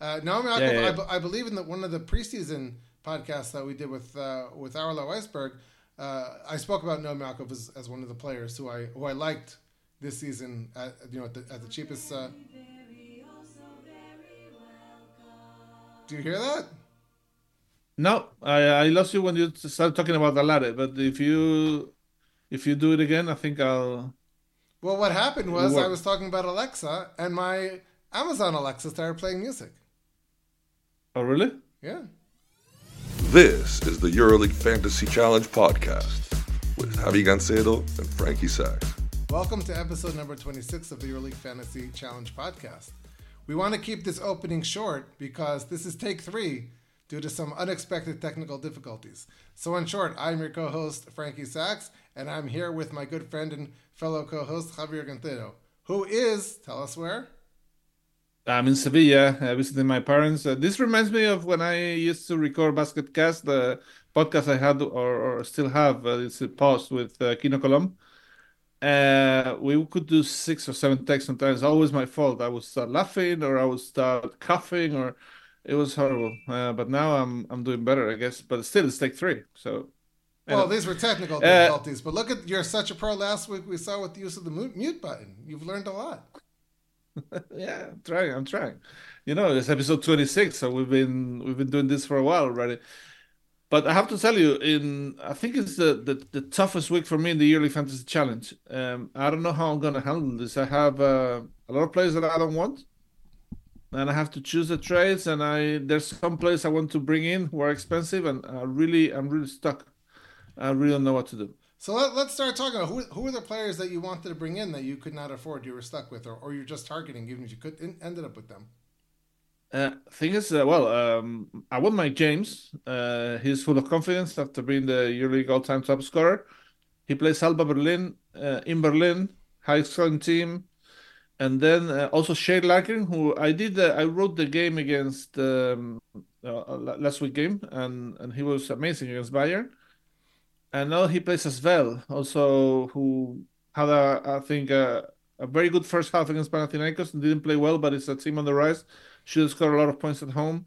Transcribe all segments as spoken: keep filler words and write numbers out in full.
Uh, Naomi Yeah, Osaka, yeah, I, yeah. be- I believe in the, one of the preseason podcasts that we did with uh, with Arlo Weisberg, uh, I spoke about Naomi Osaka as, as one of the players who I who I liked this season at you know at the, at the cheapest. Uh, do you hear that? No, I, I lost you when you started talking about Alare, but if you if you do it again, I think I'll Well, what happened it'll was I work. was talking about Alexa, and my Amazon Alexa started playing music. Oh, really? Yeah. This is the EuroLeague Fantasy Challenge podcast with Javi Gancedo and Frankie Sachs. Welcome to episode number twenty-six of the EuroLeague Fantasy Challenge podcast. We want to keep this opening short because this is take three due to some unexpected technical difficulties. So in short, I'm your co-host, Frankie Sachs, and I'm here with my good friend and fellow co-host, Javier Gancedo, who is, tell us where? I'm in Sevilla uh, visiting my parents. Uh, this reminds me of when I used to record Basketcast, the podcast I had or, or still have. Uh, it's a post with uh, Kino Colom. Uh, we could do six or seven takes sometimes. Always my fault. I would start laughing or I would start coughing or it was horrible. Uh, but now I'm I'm doing better, I guess. But still, it's take three. So, Well, anyway. these were technical Uh, difficulties, but look at, you're such a pro last week we saw with the use of the mute button. You've learned a lot. yeah, I'm trying. I'm trying. You know, it's episode twenty-six, so we've been we've been doing this for a while already. But I have to tell you, in I think it's the, the, the toughest week for me in the yearly fantasy challenge. Um, I don't know how I'm gonna handle this. I have uh, a lot of players that I don't want, and I have to choose the trades. And I there's some players I want to bring in who are expensive, and I really I'm really stuck. I really don't know what to do. So let, let's start talking about who, who are the players that you wanted to bring in that you could not afford, you were stuck with, or, or you're just targeting, even if you could in, ended up with them. Uh, thing is, uh, well, um, I want Mike James. Uh, he's full of confidence after being the EuroLeague all-time top scorer. He plays Alba Berlin uh, in Berlin, high-scoring team, and then uh, also Shane Larkin, who I did. Uh, I wrote the game against um, uh, last week game, and and he was amazing against Bayern. And now he plays as well, also who had a I think a, a very good first half against Panathinaikos and didn't play well, but it's a team on the rise. Should score a lot of points at home.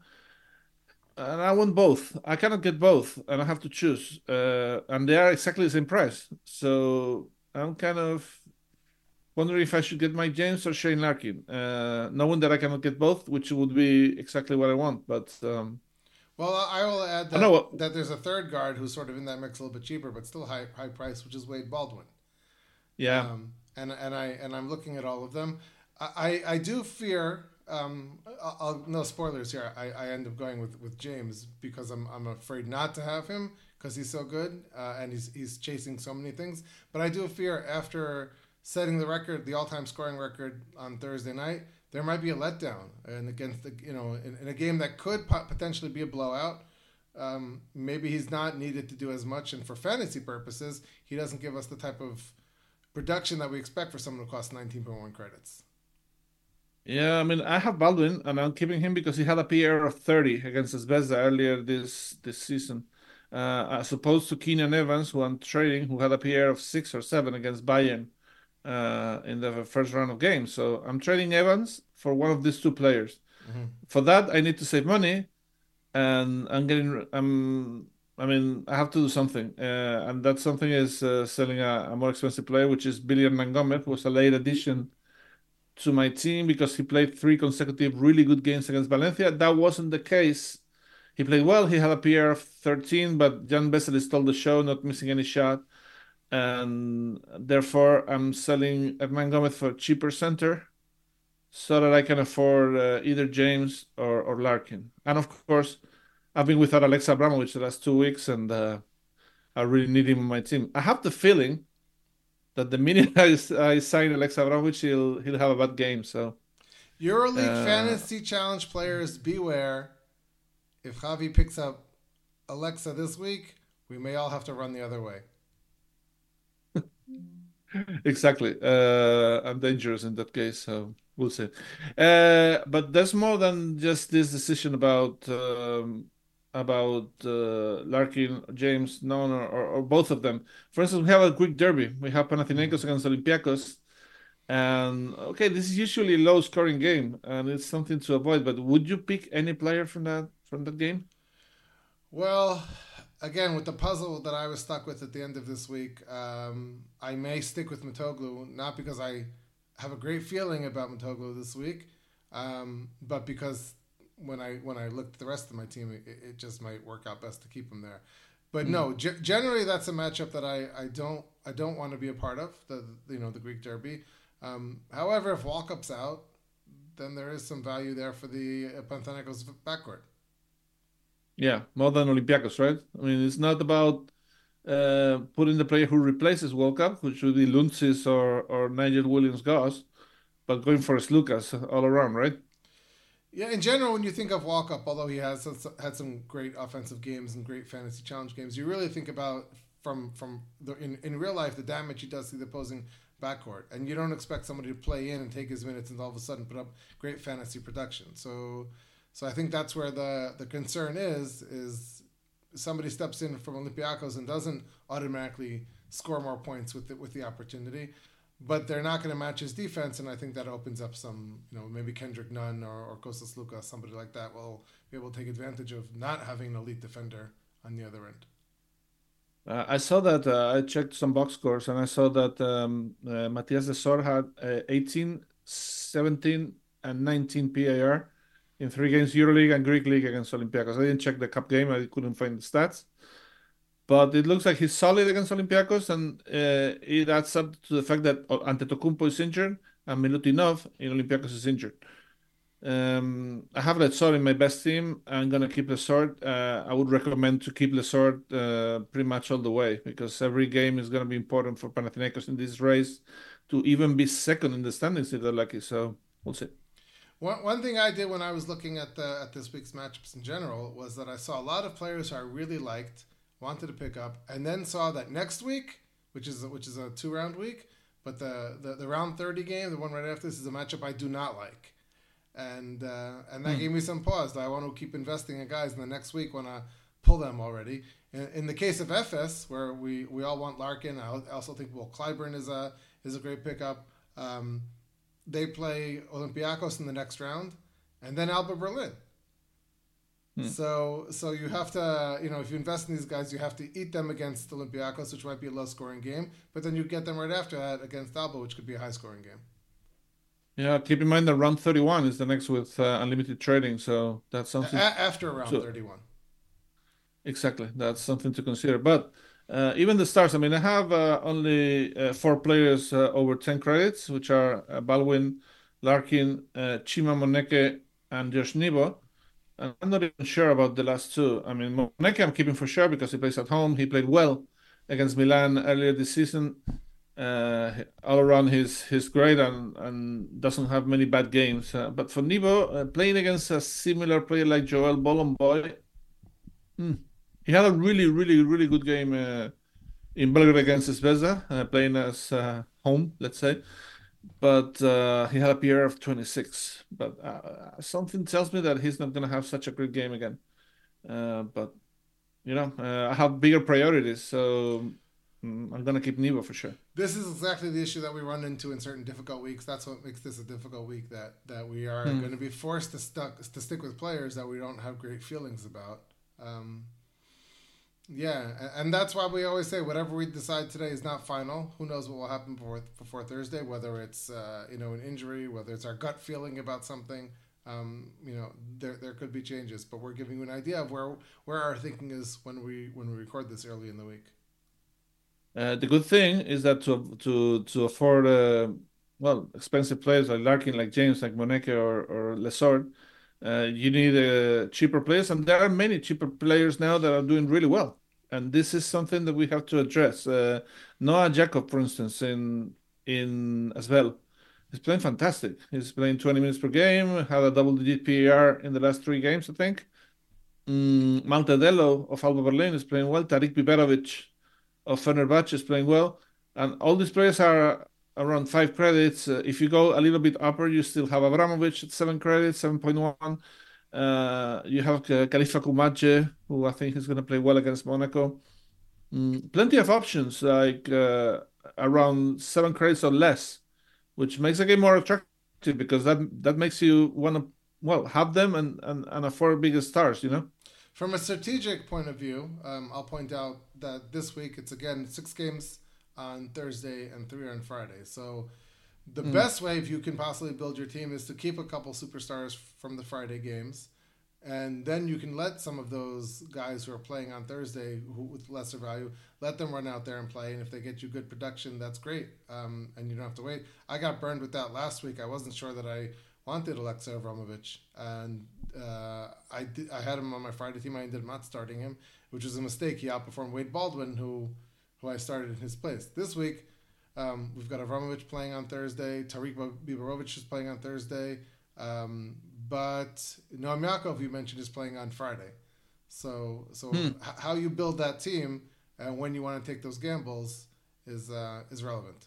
And I want both. I cannot get both, and I have to choose. Uh, and they are exactly the same price. So I'm kind of wondering if I should get Mike James or Shane Larkin, uh, knowing that I cannot get both, which would be exactly what I want. But um, Well, I will add I know that, what. that there's a third guard who's sort of in that mix a little bit cheaper, but still high high price, which is Wade Baldwin. Yeah, Um, and and I and I'm looking at all of them. I I, I do fear. Um, I'll, I'll no spoilers here. I, I end up going with, with James because I'm I'm afraid not to have him because he's so good uh, and he's he's chasing so many things. But I do fear after setting the record, the all time scoring record on Thursday night, there might be a letdown and against the you know in, in a game that could pot- potentially be a blowout. Um, maybe he's not needed to do as much, and for fantasy purposes, he doesn't give us the type of production that we expect for someone who costs nineteen point one credits. yeah. I mean, I have Baldwin, and I'm keeping him because he had a P R of thirty against Zvezda earlier this this season, uh, as opposed to Keenan Evans, who I'm trading, who had a P R of six or seven against Bayern uh, in the first round of games. So I'm trading Evans for one of these two players. Mm-hmm. For that, I need to save money, and I'm getting. I'm. I mean, I have to do something, uh, and that something is uh, selling a, a more expensive player, which is Billion Montgomery, who was a late addition to my team because he played three consecutive really good games against Valencia. That wasn't the case. He played well. He had a P R of thirteen, but Jan Vesely stole the show, not missing any shot. And therefore, I'm selling Edman Gomez for a cheaper center so that I can afford uh, either James or, or Larkin. And of course, I've been without Alexa Abramovich the last two weeks, and uh, I really need him on my team. I have the feeling that the minute I, I sign Alexa Abramovich, he'll he'll have a bad game. So EuroLeague uh, Fantasy Challenge players, beware. If Javi picks up Alexa this week, we may all have to run the other way. exactly, uh, I'm dangerous in that case. So we'll see. Uh, but there's more than just this decision about um, about uh, Larkin, James, None, or, or, or both of them. For instance, we have a Greek derby. We have Panathinaikos Mm-hmm. against Olympiacos. And okay, this is usually a low scoring game, and it's something to avoid. But would you pick any player from that from that game? Well, again, with the puzzle that I was stuck with at the end of this week, um, I may stick with Matoglou, not because I have a great feeling about Matoglou this week, um, but because when I when I looked at the rest of my team, it, it just might work out best to keep him there. But no, Mm. g- generally that's a matchup that I, I don't I don't want to be a part of, the you know the Greek derby. Um, however, if Walkup's out, then there is some value there for the uh, Panathinaikos backcourt. Yeah, more than Olympiacos, right? I mean, it's not about uh, putting the player who replaces World Cup, which would be Luntsis or or Nigel Williams-Goss, but going for Lucas all around, right? Yeah, in general, when you think of Walkup, although he has had some great offensive games and great fantasy challenge games, you really think about from from the in, in real life the damage he does to the opposing backcourt, and you don't expect somebody to play in and take his minutes and all of a sudden put up great fantasy production. So, so I think that's where the the concern is is somebody steps in from Olympiacos and doesn't automatically score more points with the, with the opportunity, but they're not going to match his defense, and I think that opens up some, you know, maybe Kendrick Nunn or, or Kostas Luka, somebody like that will be able to take advantage of not having an elite defender on the other end. Uh, I saw that. Uh, I checked some box scores, and I saw that um, uh, Matias Desor had uh, eighteen, seventeen, and nineteen P A R in three games, EuroLeague and Greek League against Olympiacos. I didn't check the cup game. I couldn't find the stats. But it looks like he's solid against Olympiacos, and uh, it adds up to the fact that Antetokounmpo is injured and Milutinov in Olympiacos is injured. Um, I have Lesor in my best team. I'm gonna keep Lesor. Uh, I would recommend to keep Lesor uh, pretty much all the way because every game is gonna be important for Panathinaikos in this race to even be second in the standings if they're lucky. So we'll see. One, one thing I did when I was looking at the at this week's matchups in general was that I saw a lot of players who I really liked, wanted to pick up, and then saw that next week, which is which is a two round week, but the, the the round thirty game, the one right after this, is a matchup I do not like. And uh, and that mm. gave me some pause. I want to keep investing in guys, and the next week want to pull them already. In, in the case of F S, where we, we all want Larkin, I also think Will Clyburn is a is a great pickup. Um, they play Olympiacos in the next round, and then Alba Berlin. Hmm. So so you have to, you know, if you invest in these guys, you have to eat them against Olympiacos, which might be a low scoring game, but then you get them right after that against Alba, which could be a high scoring game. Yeah, keep in mind that round thirty-one is the next with uh, unlimited trading, so that's something. A- after round so, thirty-one. Exactly, that's something to consider. But uh, even the stars, I mean, I have uh, only uh, four players uh, over ten credits, which are uh, Baldwin, Larkin, uh, Chima Moneke, and Josh Nebo. And I'm not even sure about the last two. I mean, Moneke I'm keeping for sure because he plays at home. He played well against Milan earlier this season. Uh, all around he's he's great and, and doesn't have many bad games. Uh, but for Nebo, uh, playing against a similar player like Joel Bolomboy, hmm, he had a really, really, really good game uh, in Belgrade against Zvezda, uh, playing as uh, home, let's say. But uh, he had a P R of twenty-six. But uh, something tells me that he's not going to have such a great game again. Uh, but, you know, uh, I have bigger priorities, so I'm going to keep Nebo for sure. This is exactly the issue that we run into in certain difficult weeks. That's what makes this a difficult week, that, that we are mm. going to be forced to, stuck, to stick with players that we don't have great feelings about. Um, yeah, and that's why we always say whatever we decide today is not final. Who knows what will happen before, before Thursday, whether it's uh, you know an injury, whether it's our gut feeling about something. Um, you know, there there could be changes, but we're giving you an idea of where where our thinking is when we when we record this early in the week. Uh, the good thing is that to to to afford uh, well expensive players like Larkin, like James, like Moneke or or Lesor, uh, you need uh, cheaper players, and there are many cheaper players now that are doing really well. And this is something that we have to address. Uh, Noah Jacob, for instance, in in as well, he's playing fantastic. He's playing twenty minutes per game, had a double-digit P A R in the last three games, I think. Mm, Maltedelo of Alba Berlin is playing well. Tarik Biberovic of Fenerbahce is playing well. And all these players are around five credits. Uh, if you go a little bit upper, you still have Abramovich at seven credits, seven point one. Uh, you have Khalifa Koumadje, who I think is going to play well against Monaco. Mm, plenty of options, like uh, around seven credits or less which makes the game more attractive because that that makes you want to well have them and and, and afford bigger stars, you know. From a strategic point of view, um, I'll point out that this week it's again six games on Thursday and three on Friday. So the mm. best way, if you can possibly build your team, is to keep a couple superstars from the Friday games, and then you can let some of those guys who are playing on Thursday who, with lesser value, let them run out there and play. And if they get you good production, that's great, um, and you don't have to wait. I got burned with that last week. I wasn't sure that I wanted Alexei Avramovich, and uh, I did, I had him on my Friday team. I ended up not starting him, which was a mistake. He outperformed Wade Baldwin, who who I started in his place. This week, um, we've got Avramovich playing on Thursday. Tariq Biberovic is playing on Thursday. Um, but Noam Yaakov, you mentioned, is playing on Friday. So so hmm. h- how you build that team and when you want to take those gambles is uh, is relevant.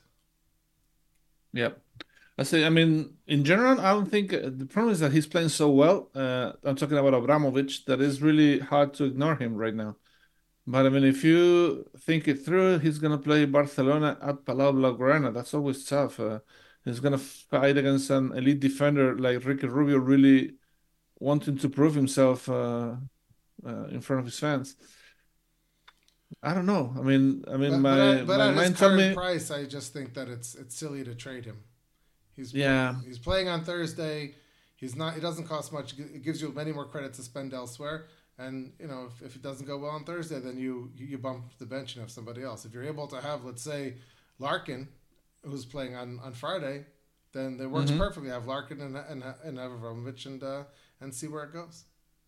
Yep. I say, I mean, in general, I don't think uh, the problem is that he's playing so well. Uh, I'm talking about Abramovich, that is really hard to ignore him right now. But I mean, if you think it through, he's going to play Barcelona at Palau Blaugrana. That's always tough. Uh, he's going to fight against an elite defender like Ricky Rubio, really wanting to prove himself uh, uh, in front of his fans. I don't know. I mean, I mean, but, my, but, I, but my at mind his told current me, price, I just think that it's it's silly to trade him. He's yeah. He's playing on Thursday. He's not. It doesn't cost much. It gives you many more credits to spend elsewhere. And you know, if, if it doesn't go well on Thursday, then you you bump the bench and have somebody else. If you're able to have, let's say, Larkin, who's playing on, on Friday, then it works mm-hmm. perfectly. Have Larkin and and and have Avramovich and uh, and see where it goes.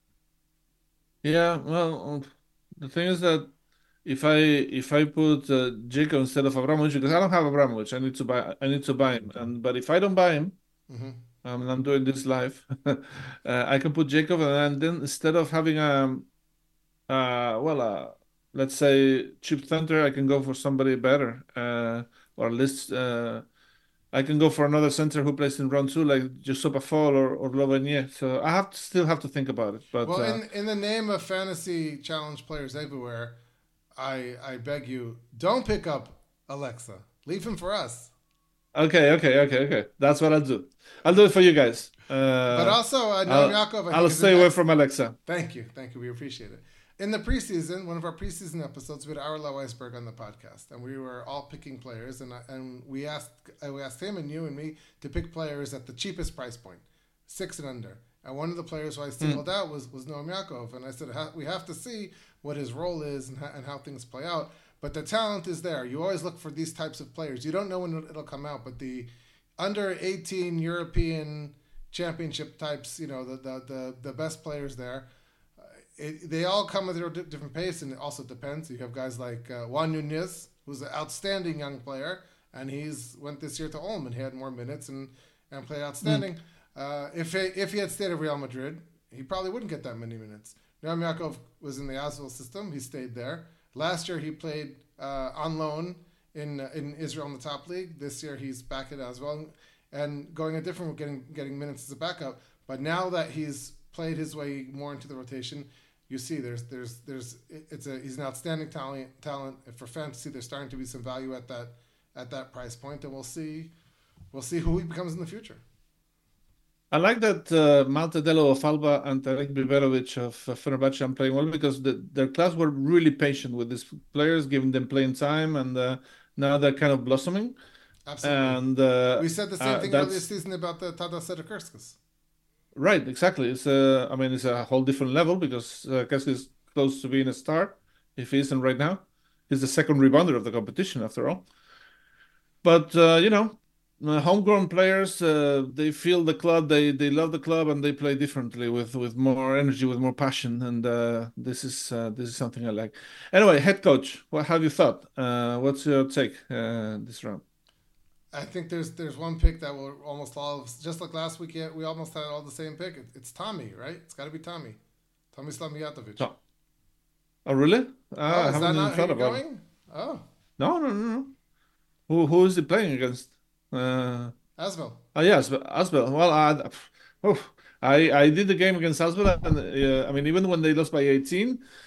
Yeah. Well, the thing is that if I if I put uh, Dzeko instead of Abramovich, because I don't have Abramovich, I need to buy I need to buy him. And but if I don't buy him, mm-hmm. um, and I'm doing this live, uh, I can put Jacob, and then instead of having a, uh, well, uh, let's say cheap center, I can go for somebody better, uh, or at least uh, I can go for another center who plays in round two, like Josep Fall or or Lovenier. So I have to still have to think about it. But well, uh, in in the name of fantasy challenge players everywhere, I I beg you, don't pick up Alexa. Leave him for us. Okay, okay, okay, okay. That's what I'll do. I'll do it for you guys. Uh, but also, uh, Noam Yaakov. I'll stay away from Alexa. Thank you, thank you. We appreciate it. In the preseason, one of our preseason episodes, we had Arla Weisberg on the podcast, and we were all picking players, and I, and we asked we asked him and you and me to pick players at the cheapest price point, six and under. And one of the players who I singled mm. out was was Noam Yaakov, and I said we have to see what his role is and how, and how things play out. But the talent is there. You always look for these types of players. You don't know when it'll come out, but the under eighteen European Championship types, you know, the the the, the best players there, uh, it, they all come at their different pace, and it also depends. You have guys like uh, Juan Nunez, who's an outstanding young player, and he's went this year to Ulm and he had more minutes and, and played outstanding. Mm. Uh, if he, if he had stayed at Real Madrid, he probably wouldn't get that many minutes. Noam Yaakov was in the Asvel system. He stayed there. Last year he played uh, on loan in uh, in Israel in the top league. This year he's back at Asvel and going a different route, getting getting minutes as a backup. But now that he's played his way more into the rotation, you see there's there's there's it's a he's an outstanding talent talent for fantasy. There's starting to be some value at that at that price point, and we'll see we'll see who he becomes in the future. I like that uh, Malte Delo of Alba and Tariq Biberovic of uh, Fenerbahce are playing well because the, their class were really patient with these players, giving them playing time, and uh, now they're kind of blossoming. Absolutely. And uh, we said the same uh, thing earlier this season about the Tadas Sedekerskis. Right, exactly. It's a, I mean, it's a whole different level because uh, Kerskis is close to being a star, if he isn't right now. He's the second rebounder of the competition, after all. But, uh, you know, Uh, homegrown players, uh, they feel the club, they they love the club, and they play differently with, with more energy, with more passion, and uh, this is uh, this is something I like. Anyway, head coach, what have you thought? Uh, what's your take uh, this round? I think there's there's one pick that will almost all, just like last week, yeah, we almost had all the same pick. It, it's Tommy, right? It's got to be Tommy, Tomislav Mijatovic. Oh, oh really? Uh, oh, I is haven't that even not thought about going? it. Oh, no, no, no, no. Who who is he playing against? Uh, Asvel. Oh yes, Asvel. Well, I, oh, I I did the game against Asvel, and uh, I mean, even when they lost by eighteen,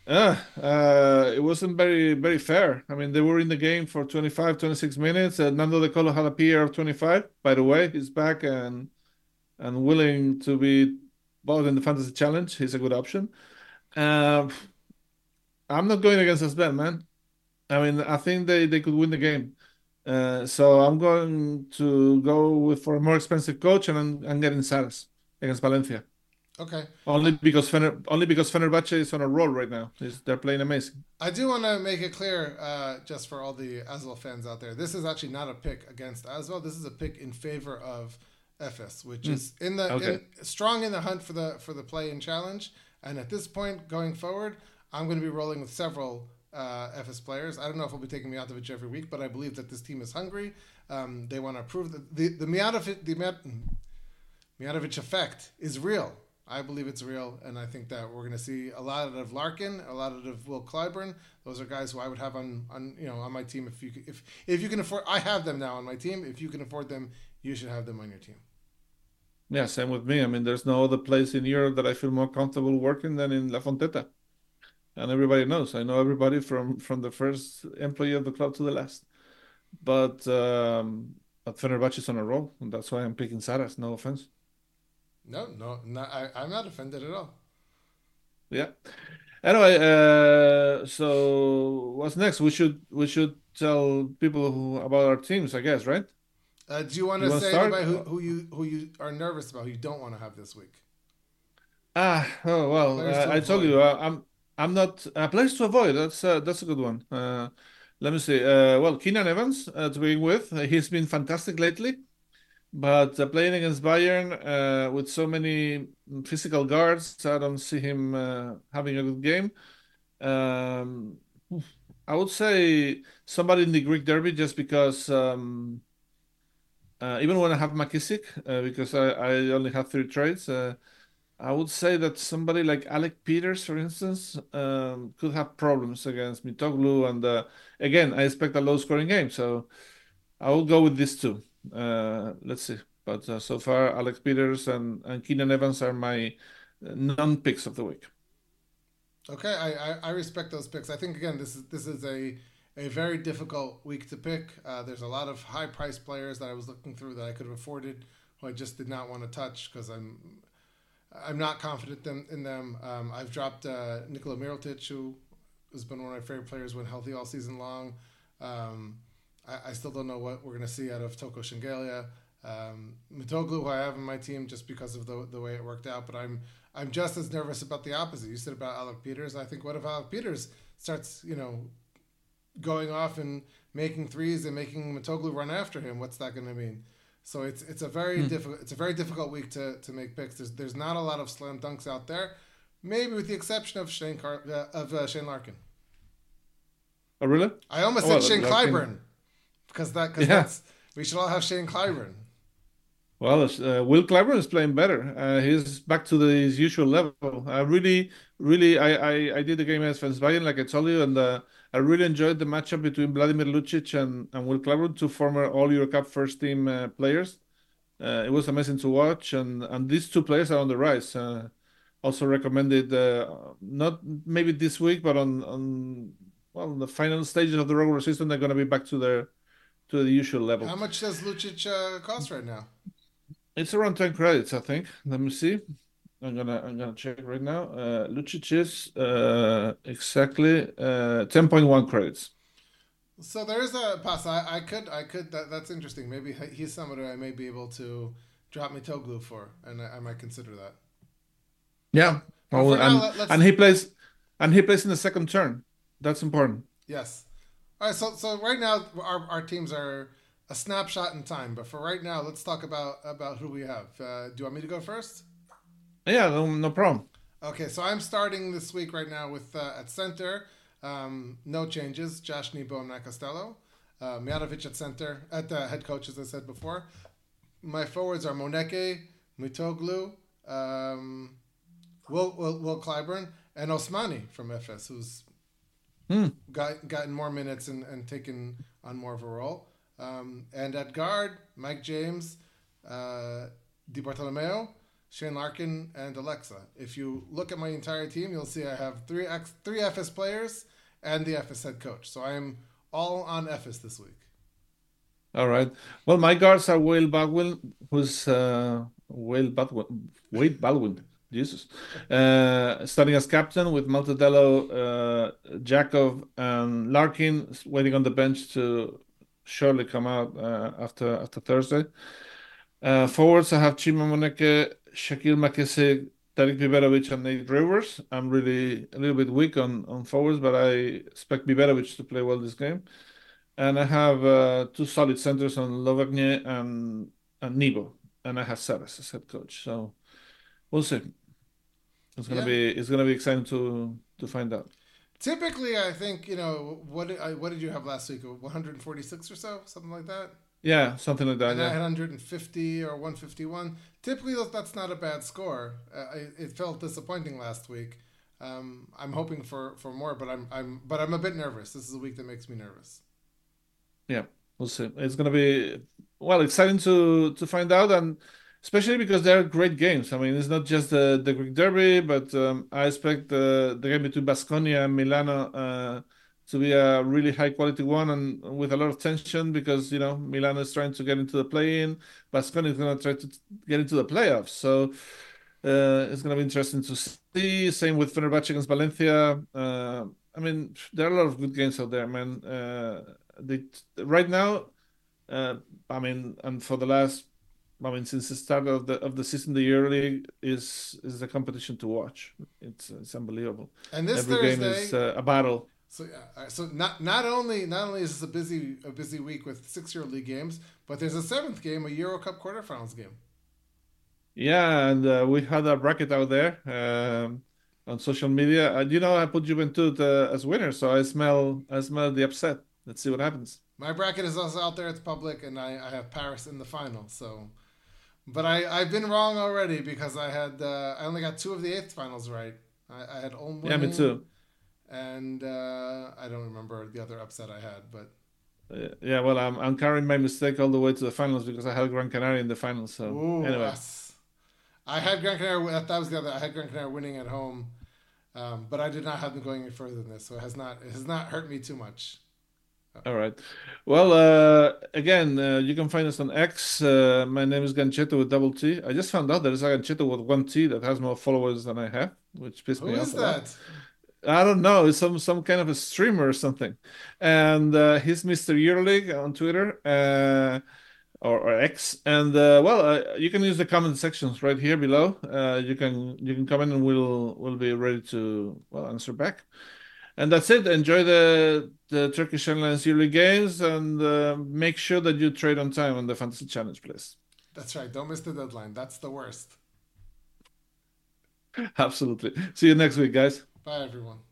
Uh, uh, it wasn't very, very fair. I mean, they were in the game for twenty-five, twenty-six minutes. Uh, Nando De Colo had a P R of twenty-five. By the way, he's back and and willing to be bought in the fantasy challenge. He's a good option. Uh, I'm not going against Asbel, man. I mean, I think they, they could win the game. Uh, so I'm going to go with for a more expensive coach, and I'm, I'm getting Saras against Valencia. Okay. Only because Fener, only because Fenerbahce is on a roll right now. It's, they're playing amazing. I do want to make it clear, uh, just for all the Asvel fans out there, this is actually not a pick against Asvel. This is a pick in favor of F S, which mm. is in the okay. in, strong in the hunt for the for the play-in challenge. And at this point, going forward, I'm going to be rolling with several uh, F S players. I don't know if I'll be taking Mijatovic every week, but I believe that this team is hungry. Um, they want to prove that the the Mijatovic the Mijatovic effect is real. I believe it's real, and I think that we're going to see a lot of Larkin, a lot of Will Clyburn. Those are guys who I would have on, on you know on my team if you if if you can afford. I have them now on my team. If you can afford them, you should have them on your team. Yeah, same with me. I mean, there's no other place in Europe that I feel more comfortable working than in La Fonteta, and everybody knows. I know everybody from from the first employee of the club to the last. But um, but Fenerbahce is on a roll, and that's why I'm picking Saras. No offense. No, no, not, I, I'm not offended at all. Yeah. Anyway, uh, so what's next? We should we should tell people who, about our teams, I guess, right? Uh, do you want to say anybody who, who you who you are nervous about, who you don't want to have this week? Ah, oh well, uh, I told you, uh, I'm I'm not a uh, place to avoid. That's uh, that's a good one. Uh, let me see. Uh, well, Keenan Evans uh, to begin with, uh, he's been fantastic lately. But uh, playing against Bayern uh, with so many physical guards, I don't see him uh, having a good game. Um, I would say somebody in the Greek derby, just because um, uh, even when I have McKissick, uh, because I, I only have three trades, uh, I would say that somebody like Alec Peters, for instance, um, could have problems against Mitoglu. And uh, again, I expect a low-scoring game, so I will go with these two. Uh, let's see. But uh, so far, Alex Peters and, and Keenan Evans are my non-picks of the week. Okay, I, I, I respect those picks. I think, again, this is this is a, a very difficult week to pick. Uh, there's a lot of high-priced players that I was looking through that I could have afforded, who I just did not want to touch because I'm I'm not confident them, in them. Um, I've dropped uh, Nikola Mirotic, who has been one of my favorite players when healthy all season long. Um, I, I still don't know what we're going to see out of Toko Shengelia. Um, Mitoglu, who I have in my team just because of the the way it worked out, but I'm I'm just as nervous about the opposite. You said about Alec Peters. I think, what if Alec Peters starts, you know, going off and making threes and making Mitoglu run after him? What's that going to mean? So it's it's a very mm. difficult it's a very difficult week to, to make picks. There's there's not a lot of slam dunks out there, maybe with the exception of Shane Car- uh, of uh, Shane Larkin. Oh really? I almost oh, said well, Shane Larkin. Clyburn because that because yeah. that's we should all have Shane Clyburn. Well, uh, Will Clyburn is playing better. Uh, he's back to the, his usual level. I really, really, I, I, I did the game against Fenerbahce, like I told you, and uh, I really enjoyed the matchup between Vladimir Lucic and, and Will Clyburn, two former All Euro Cup first team uh, players. Uh, it was amazing to watch, and, and these two players are on the rise. Uh, also recommended, uh, not maybe this week, but on, on well, the final stages of the regular season, they're going to be back to their to the usual level. How much does Lucic uh, cost right now? It's around ten credits, I think. Let me see. I'm gonna I'm gonna check right now. Uh, Lucic is uh, exactly uh, ten point one credits. So there's a pass. I, I could I could that, that's interesting. Maybe he's somebody I may be able to drop Mitoglu for, and I, I might consider that. Yeah. Oh, and, now, let, and he plays and he plays in the second turn. That's important. Yes. All right. So so right now our our teams are a snapshot in time, but for right now, let's talk about, about who we have. Uh, do you want me to go first? Yeah, no, no problem. Okay, so I'm starting this week right now with uh, at center, um, no changes. Josh Nebo and Matt Costello. Uh, Mijatovic at center, at the head coach, as I said before. My forwards are Moneke, Mitoglu, um, Will, Will, Will Clyburn, and Osmani from F S, who's hmm. got, gotten more minutes and, and taken on more of a role. Um, and at guard, Mike James, uh, Di Bartolomeo, Shane Larkin, and Alexa. If you look at my entire team, you'll see I have three X, three F S players and the F S head coach. So I am all on F S this week. All right. Well, my guards are Wade Baldwin, who's uh, Wade Baldwin, Wade Baldwin, Jesus, uh, starting as captain with Maltadello, uh, Jakov, and Larkin waiting on the bench to surely come out uh, after after Thursday. Uh, forwards, I have Chima Moneke, Shaquille McKissick, Tarek Biberovic, and Nate Rivers. I'm really a little bit weak on, on forwards, but I expect Biberovic to play well this game. And I have uh, two solid centers on Lovagne and, and Nebo, and I have Saras as head coach. So we'll see. It's gonna yeah. be it's gonna be exciting to to find out. Typically, I think you know what did, I, what did you have last week? one forty-six or so, something like that. Yeah, something like that. And yeah. I had one fifty or one fifty-one. Typically, that's not a bad score. Uh, it, it felt disappointing last week. Um, I'm hoping for, for more, but I'm I'm but I'm a bit nervous. This is a week that makes me nervous. Yeah, we'll see. It's gonna be well exciting to to find out, and especially because they're great games. I mean, it's not just the the Greek derby, but um, I expect the the game between Baskonia and Milano uh, to be a really high quality one and with a lot of tension because you know Milano is trying to get into the play-in, Baskonia is gonna try to get into the playoffs. So uh, it's gonna be interesting to see. Same with Fenerbahce against Valencia. Uh, I mean, there are a lot of good games out there, man. Uh, They, right now, uh, I mean, and for the last, I mean, since the start of the of the season, the EuroLeague is is the competition to watch. It's it's unbelievable. And this Every Thursday, game is uh, a battle. So uh, so not not only not only is this a busy a busy week with six EuroLeague games, but there's a seventh game, a Euro Cup quarterfinals game. Yeah, and uh, we had a bracket out there um, on social media. And you know, I put Juventud uh, as winner, so I smell I smell the upset. Let's see what happens. My bracket is also out there. It's public, and I, I have Paris in the final. So, but I, I've been wrong already because I had uh, I only got two of the eighth finals right. I, I had Ulm winning. Yeah, me too. And uh, I don't remember the other upset I had, but uh, yeah, well, I'm I'm carrying my mistake all the way to the finals because I had Gran Canaria in the finals. So Ooh, anyway, yes. I had Gran Canaria. That was the other. I had Gran Canaria winning at home, um, but I did not have them going any further than this. So it has not it has not hurt me too much. All right. Well, uh, again, uh, you can find us on X. Uh, my name is Ganchetto with double T. I just found out there is a Ganchetto with one T that has more followers than I have, which pissed Who me off. Who is that? I don't know. It's some some kind of a streamer or something. And uh, he's Mister EuroLeague on Twitter uh, or, or X. And uh, well, uh, you can use the comment sections right here below. Uh, you can you can comment and we'll we'll be ready to well answer back. And that's it. Enjoy the the Turkish Airlines yearly games and uh, make sure that you trade on time on the Fantasy Challenge, please. That's right. Don't miss the deadline. That's the worst. Absolutely. See you next week, guys. Bye, everyone.